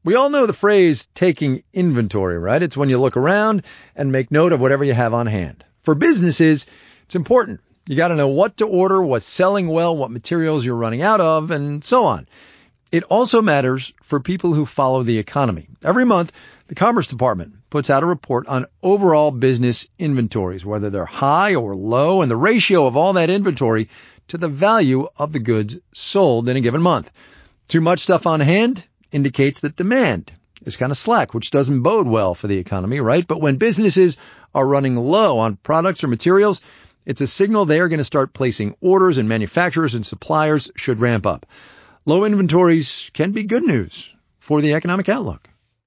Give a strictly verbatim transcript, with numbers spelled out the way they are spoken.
We all know the phrase taking inventory, right? It's when you look around and make note of whatever you have on hand. For businesses, it's important. You got to know what to order, what's selling well, what materials you're running out of, and so on. It also matters for people who follow the economy. Every month, the Commerce Department puts out a report on overall business inventories, whether they're high or low, and the ratio of all that inventory to the value of the goods sold in a given month. Too much stuff on hand indicates that demand is kind of slack, which doesn't bode well for the economy, right? But when businesses are running low on products or materials, it's a signal they are going to start placing orders, and manufacturers and suppliers should ramp up. Low inventories can be good news for the economic outlook.